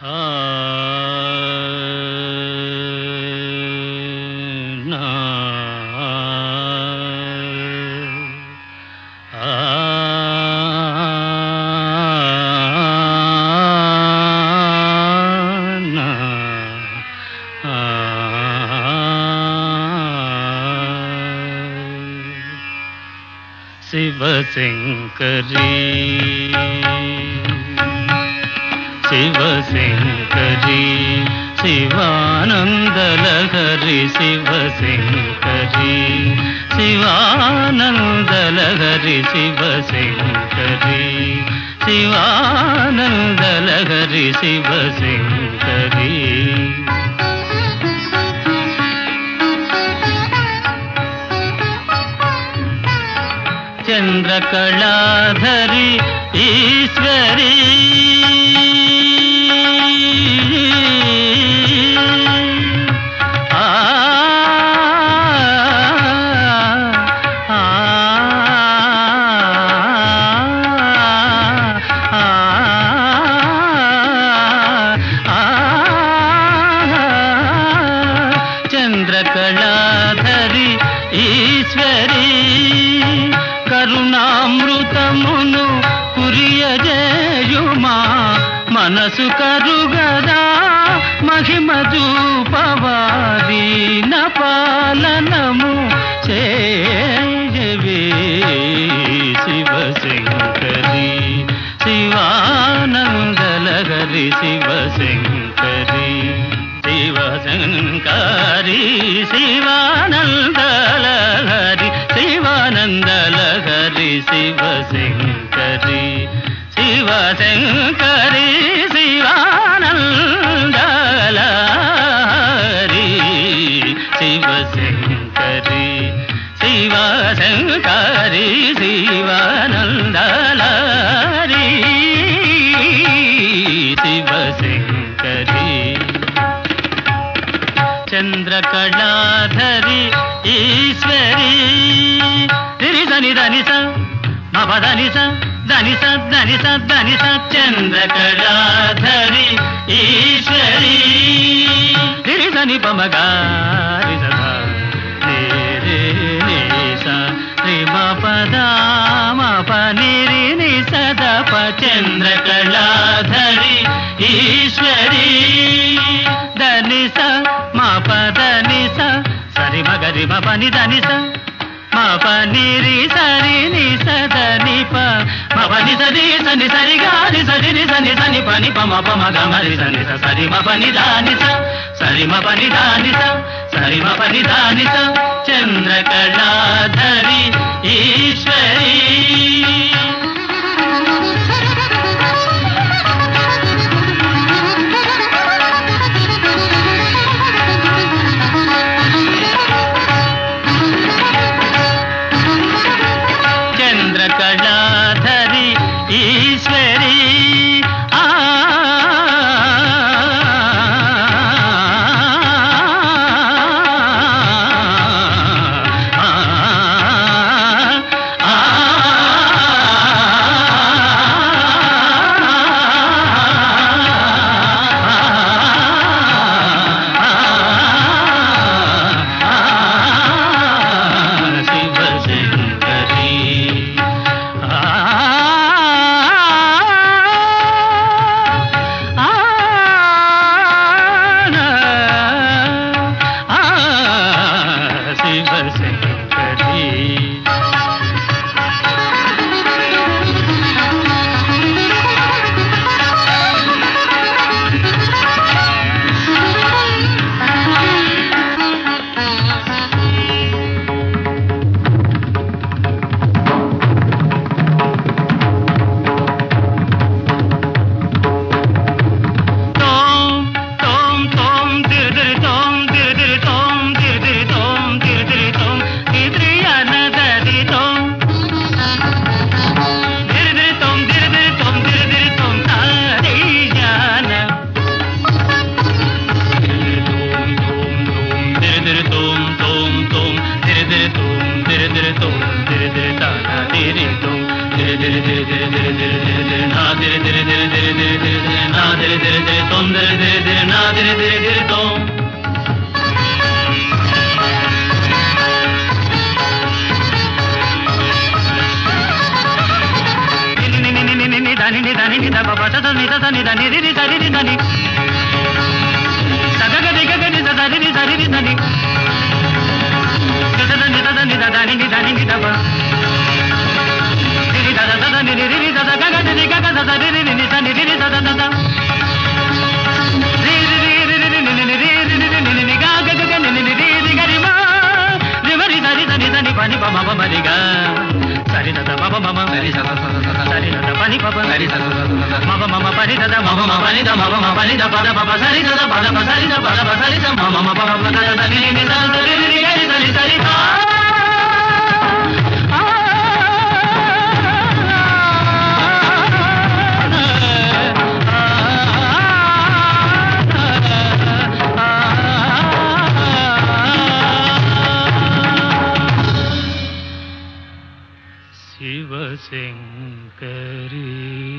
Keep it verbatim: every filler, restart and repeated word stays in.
శివశంకరీ శివశంకరీ శివానందలహరి శివశంకరీ శివానందలహరి శివశంకరీ శివానందలహరి శివశంకరీ చంద్రకళాధరి ఈశ్వరీ ఆ ఆ చంద్రకళాధరి ఈశ్వరీ కరుణామృతమును కురియజేయుమా మనసు కరుగదా మహిమ చూపవాదీన పాలనము చేయవే శివశంకరీ శివానందలహరి శివశంకరీ శివశంకరీ శివానందలహరి శివానందలహరి శివశంకరీ శివశంకరీ శివానందలహరి శివశంకరీ శివశంకరీ శివానందలహరి శివశంకరీ చంద్రకళాధరి ఈశ్వరీ దని ధనిస మప ధనిస ధనిస ధనిస ధనిస చంద్రకళాధరి ఈశ్వరీ దిరి ధని పమగారి సదా రే నిస రి మపద మప నిరి ని సదప చంద్రకళాధరి ఈశ్వరీ ధనిస మప ధనిస సరి మగరి మప ని ధనిస మప నిరి సరి ని సద ని ప మప ని సరి సని సరి గారి సరి ని సని సని ప ని ప మప మగ మరి సని స సరి మప ని ధాని స సరి మప ని ధాని స సరి మప ని ధాని స చంద్రకళాధరి ఈశ్వరీ చంద్రకళాధరి ఈశ్వరీ ఆ ధరి ధరి ధరి ధరి నా ధరి ధరి ధరి ధరి ధరి ధరి నా ధరి ధరి ధరి తొం దిరి దిరి దిరి నా దిరి దిరి దిరితో దని దని ని దబ బస ని ద ని దని రి సరి ని దని సగగ దిగ ని సరి ని సరి ని దని ని ద ని ద ని ద దని ని దని ని దబ ని ద ద ద ని రి రి ద ద గ గ ని గ గ ద ద రి రి ని ద ని రి రి ద ద ద రి రి రి రి రి ని ని రి రి ని ని ని గ గ గ ని ని రి రి గ రి మా రి మ రి సరి ద ని ద ని ప ని ప మ ప మ రి గ సరి ద ద మ ప మ మ సరి స స స సరి ద ద ప ని ప ప సరి స స స మ ప మ మ ప ని ద ద మ ప మ ప ని ద మ ప మ ప ని ద ప ద ప ప సరి ద ద ప ద ప సరి ద ప ద ప సరి ద మ మ మ ప మ ద ద ని ని ద ద రి రి గ రి సరి సరి ద శివశంకరీ